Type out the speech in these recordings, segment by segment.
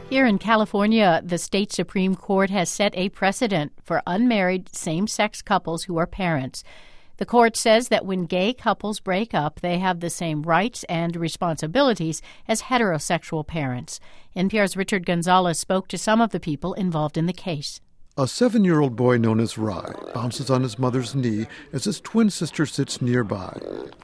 Here in California, the state Supreme Court has set a precedent for unmarried same-sex couples who are parents. The court says that when gay couples break up, they have the same rights and responsibilities as heterosexual parents. NPR's Richard Gonzalez spoke to some of the people involved in the case. A 7-year-old boy known as Rye bounces on his mother's knee as his twin sister sits nearby.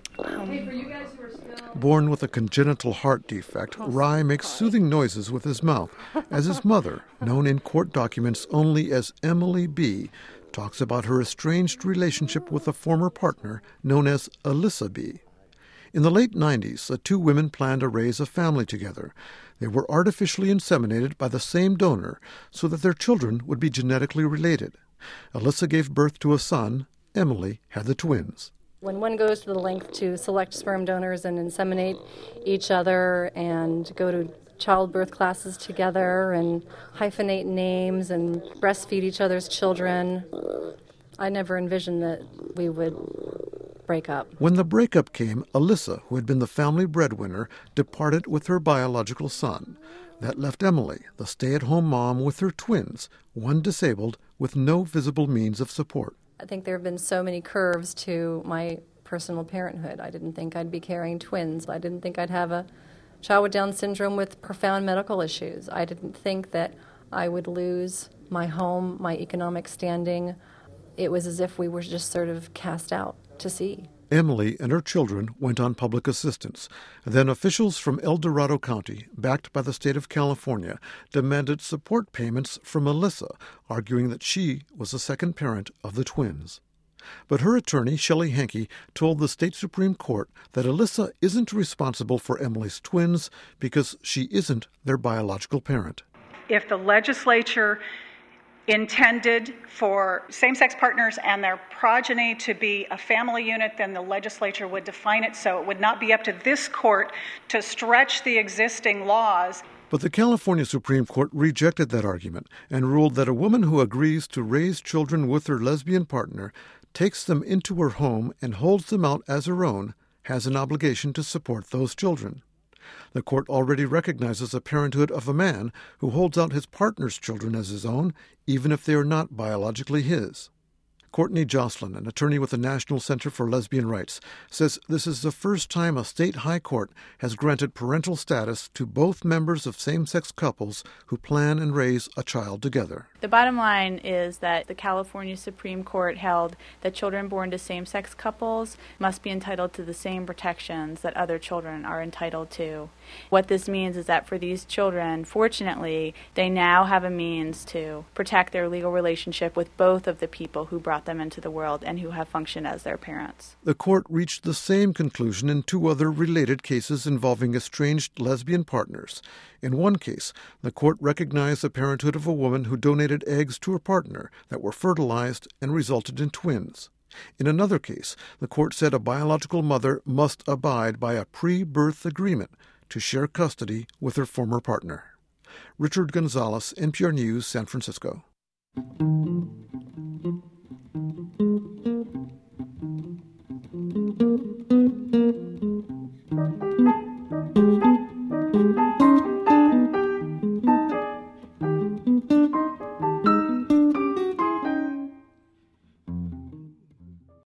Born with a congenital heart defect, Rye makes soothing noises with his mouth as his mother, known in court documents only as Emily B., talks about her estranged relationship with a former partner known as Alyssa B. In the late 90s, the two women planned to raise a family together. They were artificially inseminated by the same donor so that their children would be genetically related. Alyssa gave birth to a son. Emily had the twins. When one goes to the length to select sperm donors and inseminate each other and go to childbirth classes together and hyphenate names and breastfeed each other's children, I never envisioned that we would break up. When the breakup came, Alyssa, who had been the family breadwinner, departed with her biological son. That left Emily, the stay-at-home mom with her twins, one disabled with no visible means of support. I think there have been so many curves to my personal parenthood. I didn't think I'd be carrying twins. I didn't think I'd have a child with Down syndrome with profound medical issues. I didn't think that I would lose my home, my economic standing. It was as if we were just sort of cast out to sea. Emily and her children went on public assistance. Then officials from El Dorado County, backed by the state of California, demanded support payments from Alyssa, arguing that she was the second parent of the twins. But her attorney, Shelley Hankey, told the state Supreme Court that Alyssa isn't responsible for Emily's twins because she isn't their biological parent. If the legislature intended for same-sex partners and their progeny to be a family unit, then the legislature would define it so it would not be up to this court to stretch the existing laws. But the California Supreme Court rejected that argument and ruled that a woman who agrees to raise children with her lesbian partner, takes them into her home, and holds them out as her own, has an obligation to support those children. The court already recognizes the parenthood of a man who holds out his partner's children as his own, even if they are not biologically his. Courtney Jocelyn, an attorney with the National Center for Lesbian Rights, says this is the first time a state high court has granted parental status to both members of same-sex couples who plan and raise a child together. The bottom line is that the California Supreme Court held that children born to same-sex couples must be entitled to the same protections that other children are entitled to. What this means is that for these children, fortunately, they now have a means to protect their legal relationship with both of the people who brought them into the world and who have functioned as their parents. The court reached the same conclusion in two other related cases involving estranged lesbian partners. In one case, the court recognized the parenthood of a woman who donated eggs to her partner that were fertilized and resulted in twins. In another case, the court said a biological mother must abide by a pre-birth agreement to share custody with her former partner. Richard Gonzalez, NPR News, San Francisco.